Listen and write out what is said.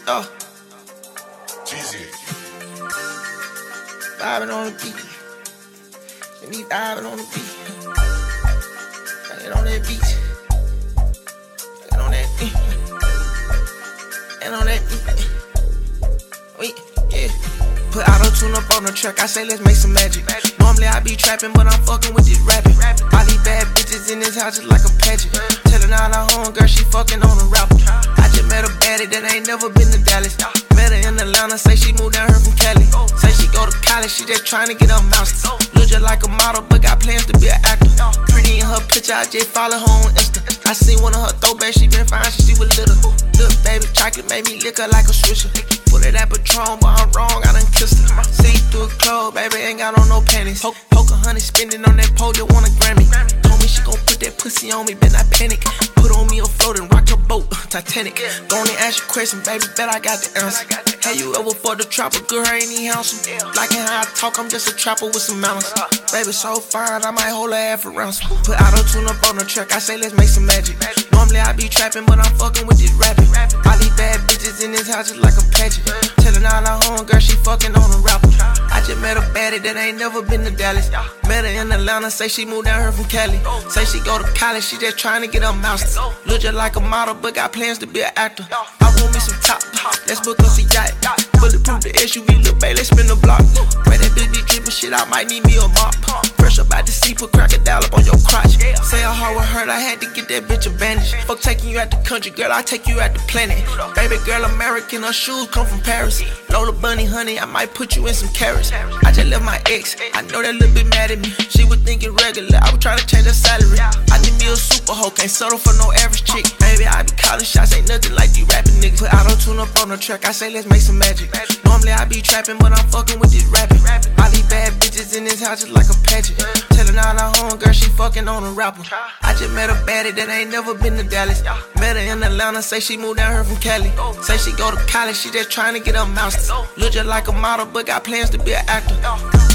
Oh, Jeezy. vibing on the beat. And me vibing on the beat. Banging on that beat. Banging on that beat. And on that beat. Wait, yeah. Put auto-tune up on the track, I say let's make some magic. Normally I be trapping, but I'm fucking with this rapping. All these bad bitches in this house just like a pageant. Tellin' all her home girl, she fucking on a rapper. I just met a baddie that ain't never been to Dallas. Met her in Atlanta, say she moved down here from Cali. Say she go to college, she just trying to get her master's. Look just like a model, but got plans to be an actor. Pretty in her picture, I just follow her on Insta. I seen one of her throwbacks, she been fine since she was little. Little baby chocolate made me lick her like a swisher. Full of that Patron, but I'm wrong, I done kissed her. See through a clothes, baby, ain't got on no panties. Poke a honey, spending on that pole, just want a Grammy. Told me she gon' put that pussy on me, bet not panic. Put on me a float and rock your boat, Titanic. Go on and ask your question, baby, bet I got the answer. Have you ever fought the trapper, girl, ain't he handsome? Liking how I talk, I'm just a trapper with some manners. Baby, so fine, I might hold her ass for ransom. Put auto-tune up on the track, I say let's make some magic. Normally I be trapping, but I'm fucking with this rapping. All these bad bitches in this house just like a pageant. Tellin' all her home girl, she fucking on a rapper. I just met a baddie that ain't never been to Dallas. Met her in Atlanta, say she moved down here from Cali. Say she go to college, she just trying to get her master's. Look just like a model, but got plans to be an actor. I want me some top, let's book us a yacht. Bulletproof the SUV, look babe, let's spin the block. Where that bitch be drippin' shit, I might need me a mop. Fresh up out the sea, put crocodile up on your crotch. Say her heart was hurt, I had to get that bitch a bandage. Fuck taking you out the country, girl, I take you out the planet. Baby girl American, her shoes come from Paris. Lola Bunny, honey, I might put you in some carrots. I just left my ex, I know that little bit mad at me. She was thinking regular, I was trying to change her salary. I need me a super hoe, can't settle for no average chick. Baby, I be calling shots, ain't nothing like these rapping niggas. Put auto-tune up on the track, I say let's make some magic. Normally I be trapping, but I'm fucking with this rapping. All these bad bitches in this house just like a pageant. Tellin' all her home girl, she fucking on a rapper. I just met a baddie that ain't never been to Dallas. Met her in Atlanta, say she moved down here from Cali. Say she go to college, she just trying to get her master's. Look just like a model, but got plans to be an actor.